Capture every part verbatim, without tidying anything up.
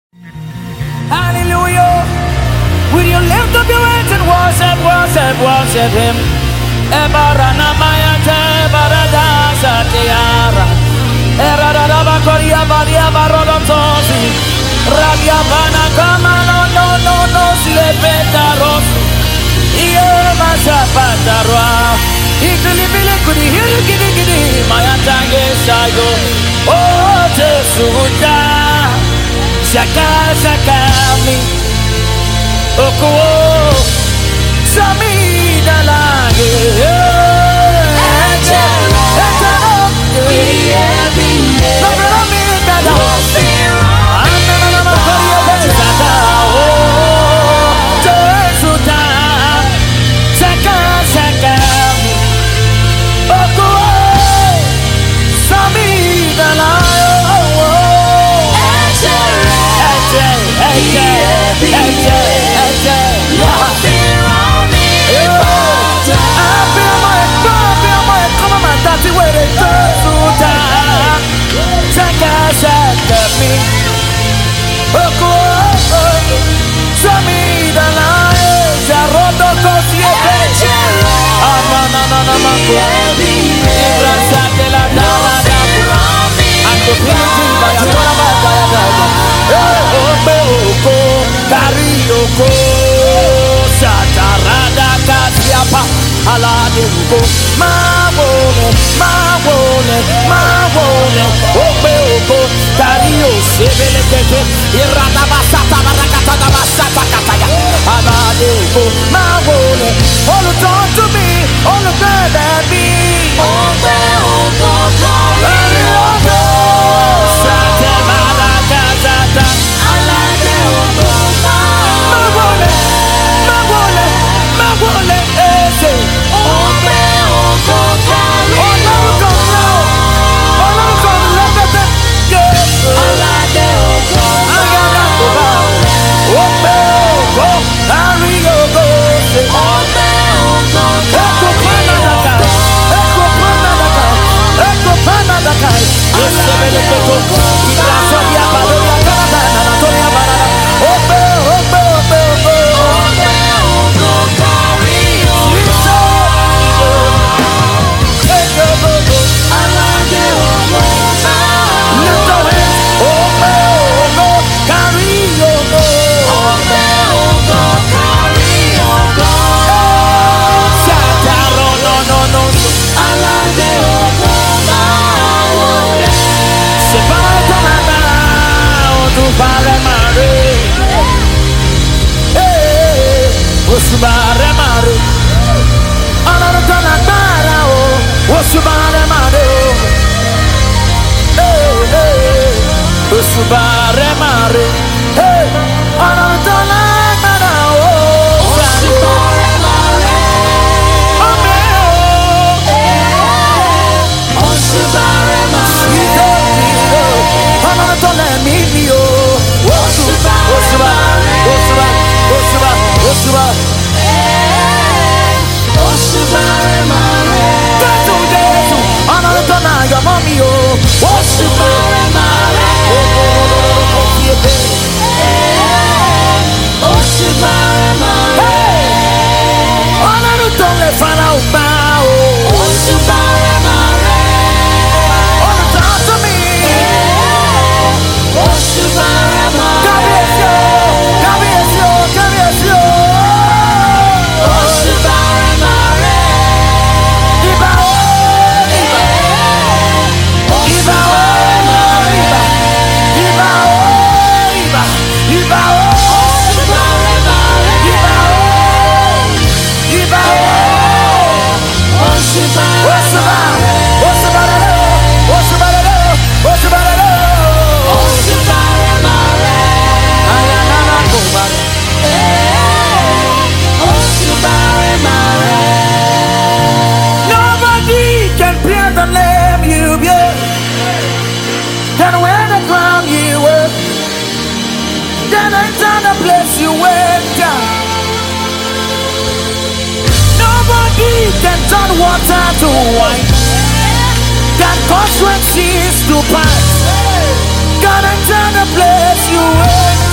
Hallelujah. Will you lift up your hands and worship, worship, worship him? Ebarana mayate barada satiara. Erada bakoria balia barodotosi. Rabia bana kama no no no no slepetaros. Iyo mashapatarwa. Ikulibile kudi hiru gidi gidi mayatange shayo. Oh Jesuja. Shaka shaka mi. Oko Sami dalage. Ejero Ejero Nobero mi dada. Anana makoria bezada. Oh Jesuta. Shaka shaka mi. Oko Sami dalage. Karioko Satarada Kasiapa Aladeko Mawone Mawone Mawone Obeoko Kario Sebelekete Irada Basata Barakata Basata Kataya Aladeko Mawone all the talk to me all the good at me Obeoko Karioko Satarada Kasata Aladeko Subare mare, another tana bara oh, subare mare oh, hey hey, subare mare, hey, another tana bara oh, subare mare, oh, oh, subare mare, another tana mimi oh, oh, subare, oh, subare, oh, subare, oh, subare, oh, subare. You went down. Nobody can turn water to wine. Can cause when seas to pass. God enter the place you went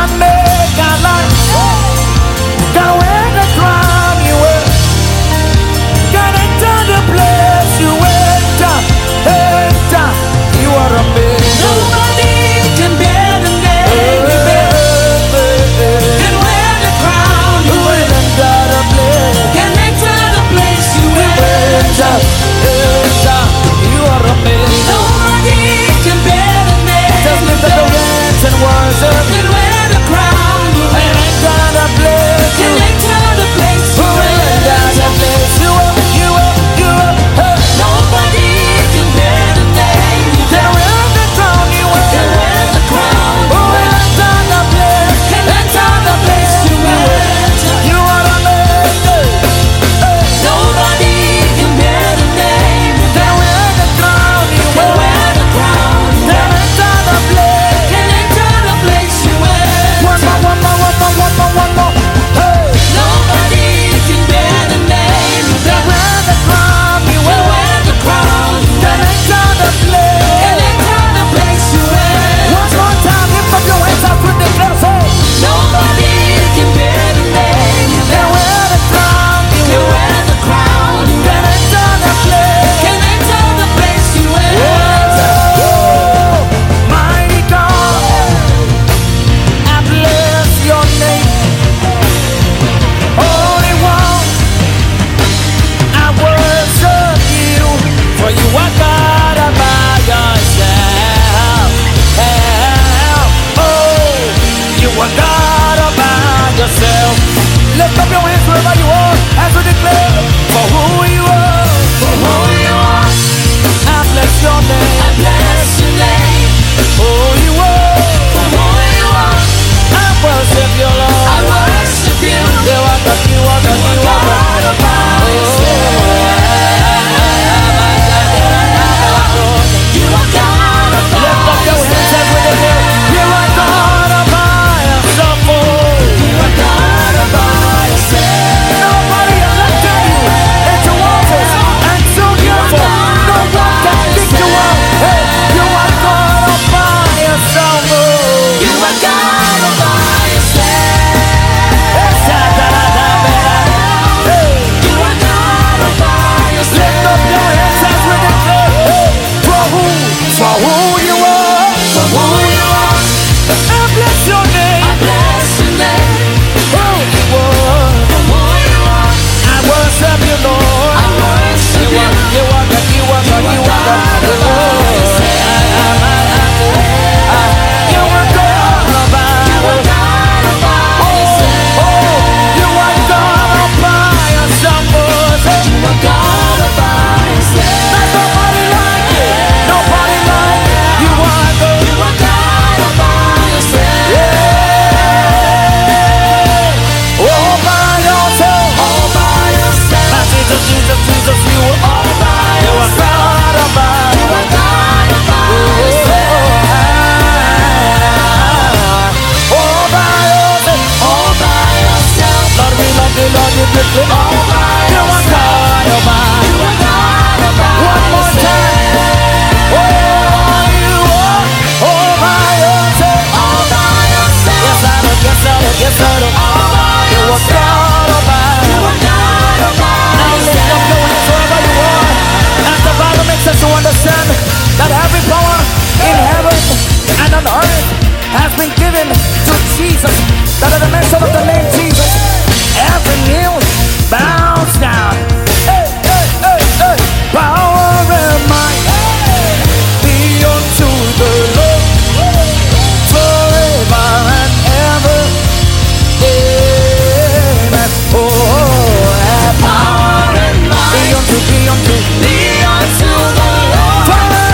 make a lot. Gotta wear the crown you wear. Gotta enter the place you enter. Enter. You are amazing. Nobody can bear the name you bear. Can wear the crown you wear. Enter the place. Can enter the place you enter. Enter. You are amazing. Nobody can bear the name Just you lift up your bear. hands and worship. Can wear the crown you wear. Enter the place. Can enter the place you Enter the enter. place. You are, you are, you are. Hey. Nobody can bear the name you Can bear. wear the crown you Can wear. wear the crown you Oh, wear. enter the place. Can enter the place you enter. You are amazing. Hey. Nobody can bear the name you Can bear. wear the crown you Can wear. wear the crown you Can wear. enter the place. Can enter the place you One enter. more, one more, one more, one more, one more. Hey. Nobody can bear the name you Can bear. wear the crown you Can wear. wear the crown you Can wear. enter the place. Can enter the place you One enter. more time, lift up your hands up with the clap. Hey. Nobody can bear the name you Can bear. wear the crown you Can wear. wear the crown you Can wear. enter the place. Can enter the place you enter. Oh, mighty God, I bless your name. Holy One, I worship you, for you are God all by yourself. Oh, you are God all by yourself. Lift up your hands wherever you are as we declare for who you are. For who you are, I bless your I name. bless your name. Oh, you are. For who you are, I worship your I Lord. worship you. You are God, you are God, you are God God. all by yourself. You are God all by Lift up your hands and with it. You are God all by yourself. Oh, You are God all by yourself. nobody elected you into office and so therefore no one can pick you up. Hey, you are God all by yourself. Oh, You are God all by yourself. hey, You are God all by yourself. lift up your hands as we declare. Hey, for who, for who you are. For who you are, I bless your I name. bless your name. Oh, you are. For who you are, I worship you, Lord. I worship You you. are, you are God, you are God, you are God. You are God all by You are God all by You are God all by yourself. Oh, you are God all by yourself. You are God all by yourself. There's nobody like you. Nobody like you. You are God. You are God all by yourself. All by yourself. All by yourself. My Jesus, Jesus, Jesus, you are all by You are God all by You are God all by yourself. All by yourself. All by yourself. Lord, we love you, Lord, you pick me All up. by You are God all by You are God all by One more time. Oh, you are all by yourself. All by yourself. Yes, I know, yes, I know, yes, I know. All by You are yourself. God all by You are God all by Now lift up your hands wherever you are. As the Bible makes us to understand that every power in heaven and on earth has been given to Jesus. That at the mention of the name Jesus, every knee bows down. Hey, hey, hey, hey. Power and might be unto the Lord forever and ever. Amen. Oh, Power and be might unto, be unto, be unto the Lord. forever.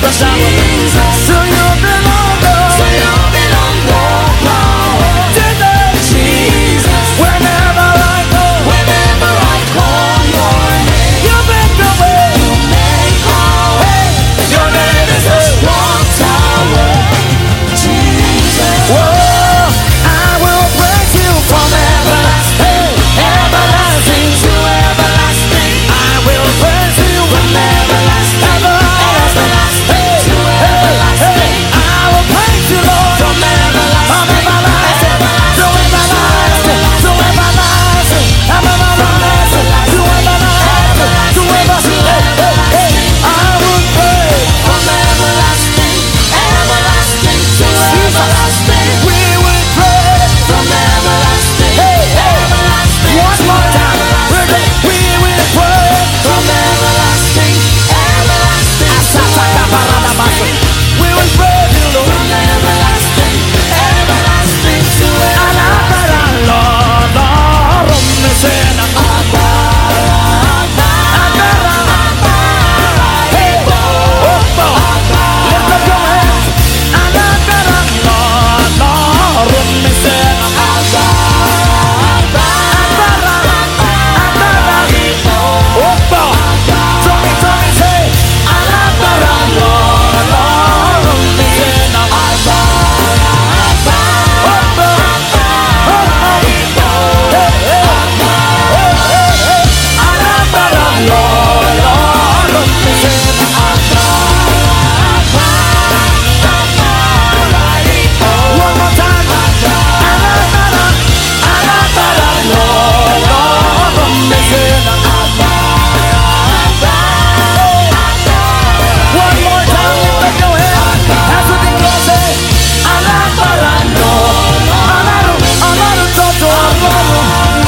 Jesus. To you belong the To you belong the power. Jesus. Whenever I go, Whenever I call your name, you make a way. you make a way. Your name is a strong tower. Jesus. Whoa, I will praise you from everlasting, everlasting to everlasting. I will praise you from everlasting, everlasting to everlasting. I will praise you, Lord, from everlasting, everlasting to everlasting, to everlasting, everlasting to everlasting, to everlasting. I will praise From everlasting, everlasting to everlasting. we will praise. From everlasting, Hey, hey. everlasting One to more time. everlasting. We will pray. From everlasting, everlasting to everlasting. We will pray you, Lord. From everlasting, everlasting to everlasting. Alágbára lọ́lọ́run mi ṣe na. Agbára, agbára, agbára ìbò. Ó pọ̀. Lift up your hands. Alágbára lọ́lọ́run mi ṣe na. Agbára, Agbára, agbára ìbò. ó pọ̀. Tómi tómi ṣe. Alágbára lọ́lọ́run mi ṣe na. Ó pọ̀. Ó pọ̀. Hey, hey. Hey, hey, hey. Alágbára lọ́lọ́run mi ṣe na. One more time. Alágbára, alágbára lọ́lọ́run mi ṣe na. One more time, lift up your hands. As we declare, say, alágbára lọ́lọ́run, Ọlọ́run tó tó Ọlọ́run.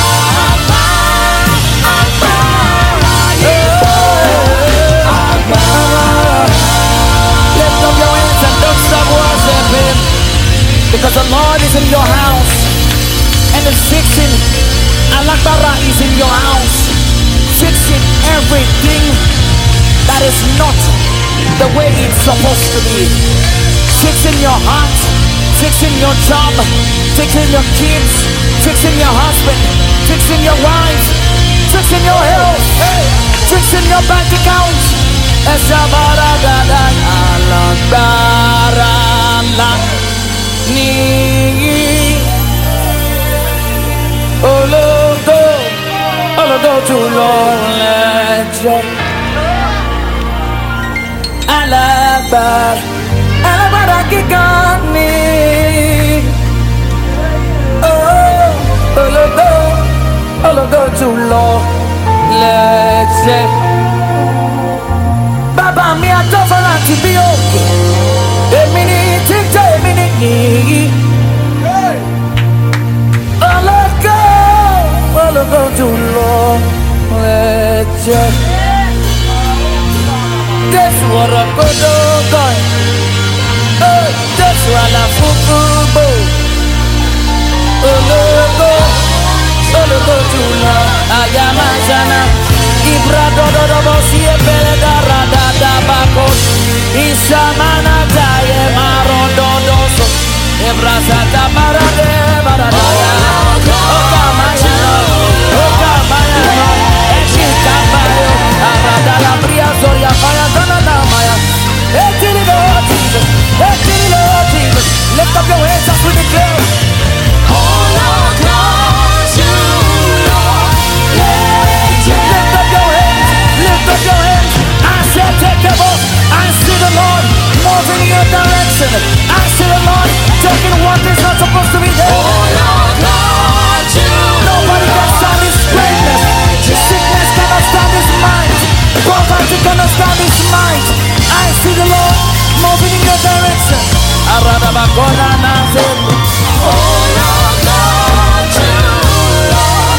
Lift up your hands and don't stop worshiping, because the Lord is in your house and is fixing. Alágbára is in your house, fixing everything that is not the way it's supposed to be. Fixing your heart, fixing your job, fixing your kids, fixing your husband, fixing your wife, fixing your health, fixing your bank account. Eshabaragada, alágbára ńlá ni ológo, ológo jùlọ lẹ́jọ́. Alágbára, alágbára gíga ni. Oh, ológo, ológo jùlọ lẹ́jọ́. Bàbá mi àtọ́fọ́lá ti bí òkè, èmi ni títọ́, èmi ni yìí. Ológo, ológo jùlọ lẹ́jọ́. Jésù ọ̀rọ̀ gbódógọ́ ẹ̀, Jésù àlàfúnfúngbò. Ológo, ológo jùlọ àyàmáṣáná. Ibradododobo si ebele darada bakos. Ishamana taye marododoso. Ebrasata barade baradaya. Okamaya no, okamaya no. Ekikabayo, aradala bria zoria fire zanana maya. Etili Lord Jesus, etili Lord Jesus. Lift up your hands as we declare. All our glory to Lord. Lift up your hands, lift up your hands. I said take a boat. I see the Lord moving in your direction. I see the Lord taking what is not supposed to be there. All our glory to Nobody can stand His greatness. Sickness cannot stand His might. Poverty cannot stand His might. I see the Lord moving in your direction. Aradabakona nazem. All our glory to Lord.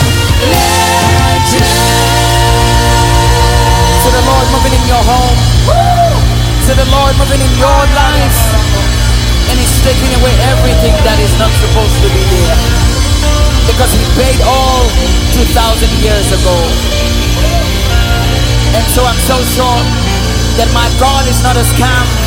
See the Lord moving in your home. See the Lord moving in your life. And He's taking away everything that is not supposed to be there. Because He paid all two thousand years ago. And so I'm so sure that my God is not a scam.